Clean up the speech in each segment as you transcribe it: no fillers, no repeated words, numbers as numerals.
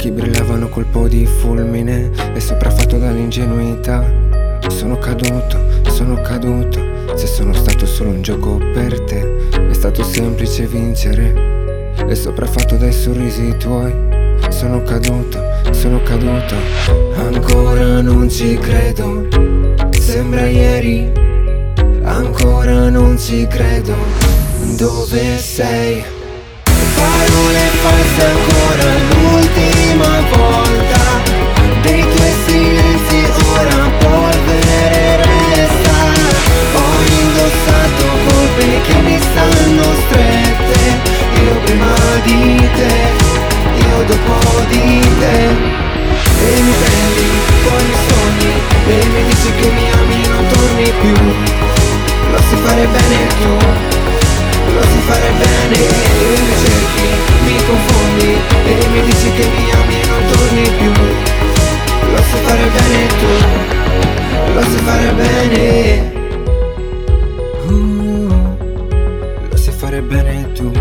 occhi brillavano colpo di fulmine e sopraffatto dall'ingenuità. Sono caduto, se sono stato solo un gioco per te. È stato semplice vincere e sopraffatto dai sorrisi tuoi. Sono caduto, ancora non ci credo. Sembra ieri, ancora non ci credo. Dove sei? Parole false ancora l'ultima volta. Dei tuoi silenzi ora polvere resta. Ho indossato colpe che mi stanno strette. Io prima di te, io dopo di te. E mi prendi, poi mi sogni e mi dici che mi ami, non torni più. Lo sai fare bene tu, lo sai fare bene. E mi cerchi, mi confondi e mi dici che mi ami e non torni più. Lo sai fare bene tu, lo sai fare bene. Lo sai fare bene tu,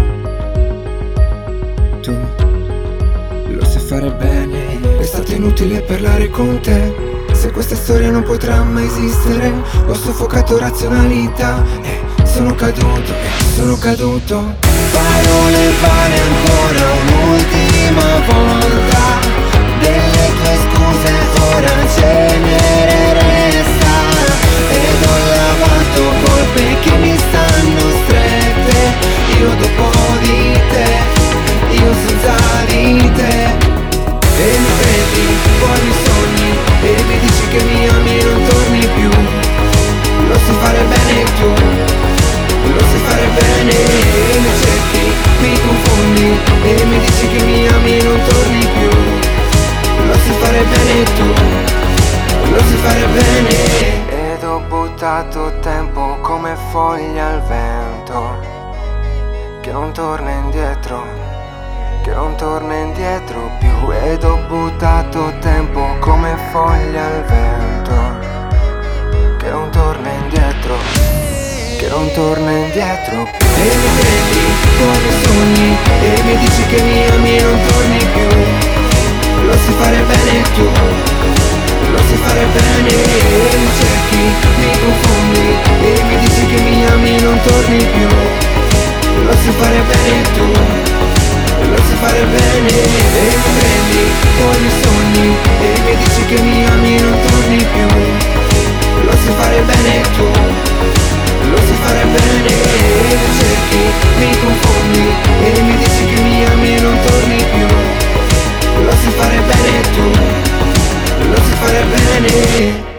lo sai fare bene. È stato inutile parlare con te, se questa storia non potrà mai esistere. Ho soffocato razionalità e sono caduto. Parole vane ancora un'ultima volta. Delle tue scuse ora cenere resta. Ed ho lavato colpe che mi stanno strette. Io dopo di te, io senza di te. E mi prendi, poi mi sogni e mi dici che mi ami e non torni più. Lo sai fare bene tu, lo sai fare bene. E mi cerchi, mi confondi e mi dici che mi ami e non torni più. Lo sai fare bene tu, lo sai fare bene. Ed ho buttato tempo come foglie al vento, che non torna indietro, che non torna indietro più. Ed ho buttato tempo come foglie al vento, che non torna indietro, che non torna indietro più. E mi prendi, poi mi sogni e mi dici che mi ami e non torni più. Lo sai fare bene tu, lo sai fare bene. E mi cerchi, mi confondi e mi dici che mi ami e non torni più. Lo sai fare bene tu, lo sai fare bene. E mi prendi, poi mi sogni e mi dici che mi ami e non torni più. Lo sai fare bene tu, lo sai fare bene. E mi cerchi, mi confondi e mi dici che mi ami e non torni più. Lo sai fare bene tu, lo sai fare bene.